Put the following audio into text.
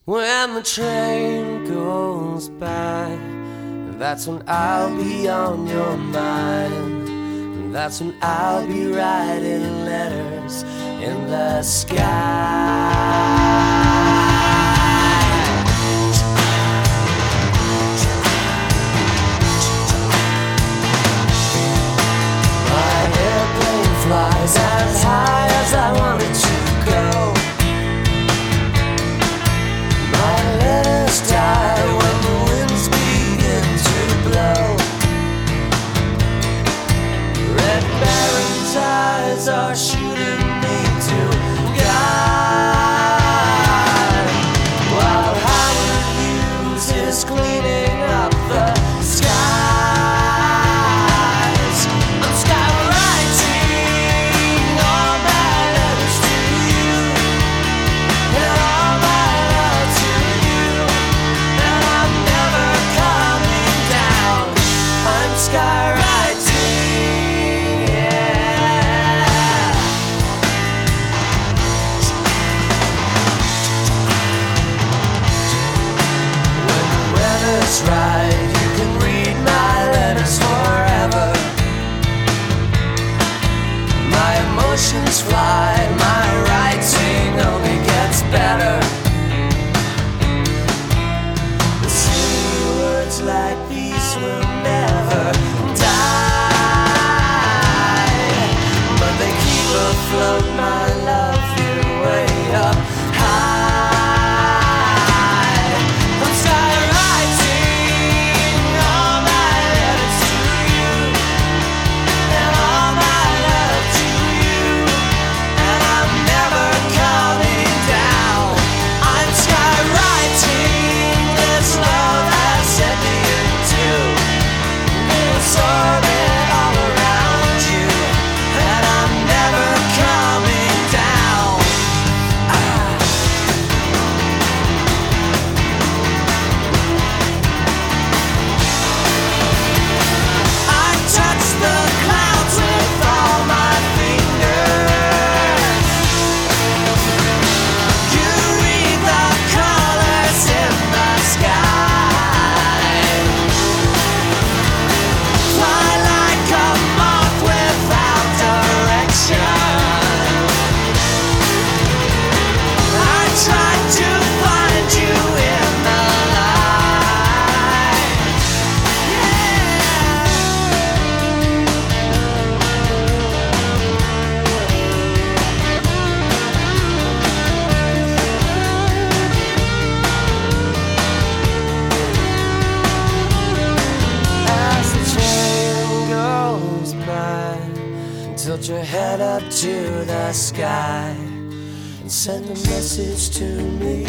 When the train goes by, that's when I'll be on your mind. That's when I'll be writing letters in the sky. My airplane flies as high as I want it to go. My letters die when the winds begin to blow. Red Baron's eyes are shooting me to God, while Howard Hughes is cleaning up the skies. I'm skywriting all my letters to you, and all my love to you, and I'm never coming down. I'm skywriting, yeah. When the weather's right, you can read my letters forever. My emotions fly, my writing only gets better. The silly words like these will never die, but they keep afloat my love here way up high. I'm skywriting all my letters to you, and all my love to you, and I'm never coming down. I'm skywriting this love has set me into this orbit all around you, and I'm never coming down. I touch the clouds with all my fingers. You read the colors in the sky. Fly like a moth without direction. I try to find you in the light. As the train goes by, tilt your head up to the sky and send a message to me.